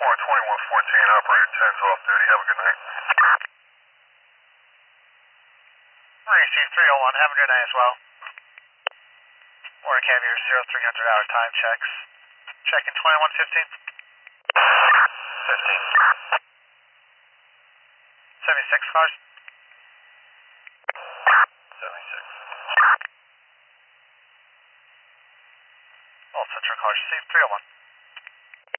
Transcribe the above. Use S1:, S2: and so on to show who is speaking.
S1: Warren 2114, operator 10's off duty. Have a good night.
S2: Receive 301, have a good night as well. Warren Caviar 0300 hour time checks. Check in 2115.
S1: 15.
S2: 76 cars.
S1: 76.
S2: All Central cars received 301.